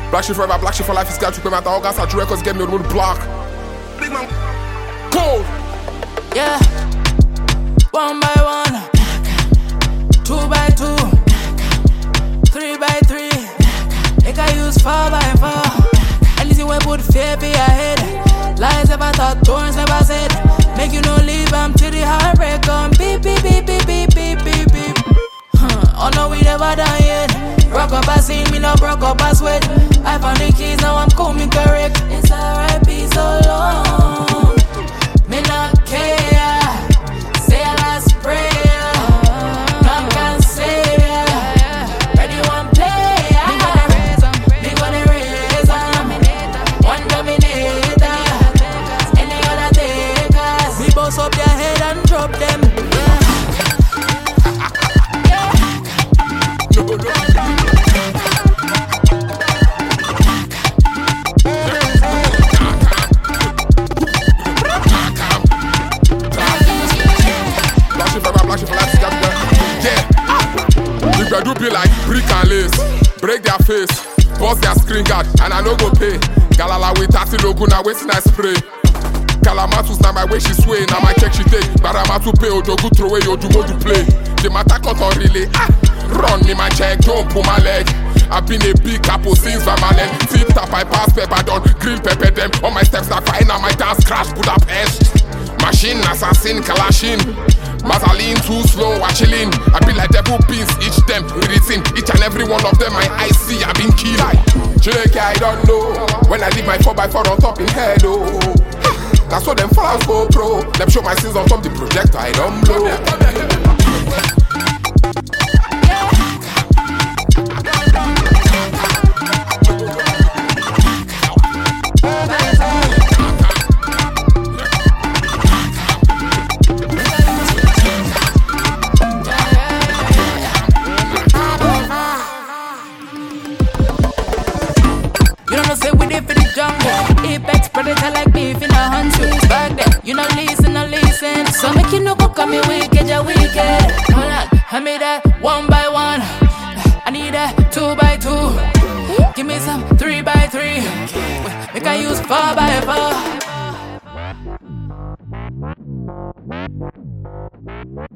Black shit forever, black shit for life. It's got to pay my dog. I saw records get me on the block. Big man, cold. Yeah, 1 by 1, 2 by 2, 3 by 3. Make I use 4 by 4. Anything we put fear be ahead. Lies never thought, thorns never said. Make you no leave, I'm to the heartbreak. Gone beep, beep, beep, beep, beep, beep, beep, beep. Oh no, we never done yet. Broke up, I seen me, no broke up, I sweat. I found the keys, now I'm coming correct. It's alright, be so long. Me not care. Say a last prayer. None can save ya. Ready one player. Me gonna raise 'em. One dominator. Any other takers. We bounce up their head and drop them. Do be like brick and lace, break their face, bust their screen guard, and I no go pay. Galala with 30 logo, now waiting I spray. Kalamatu's now my way she sway, now my check she take. Baramatu pay, Ojogu throw away, Ojugo to play. The matter cut on relay, run me my check, don't pull my leg. I've been a big capo since my leg. Tip tap, I pass pepper down, grill pepper them. On my steps like fine, now my dance crash Budapest. Machine, assassin, Kalashin. Mazalin too slow, watching. I be like devil pins, each them irritating. Each and every one of them I see, I been killed. Jake, I don't know. When I leave my 4x4 on top in head, oh. That's what them flowers go pro. Them show my sins on top the projector, I don't blow. Apex predator like beef in a hand swings back there. You not listen, not listen. So make you no go come me wicked, ya wicked. Hold on, I made that 1 by 1. I need that 2 by 2. Give me some 3 by 3. Make I use 4 by 4.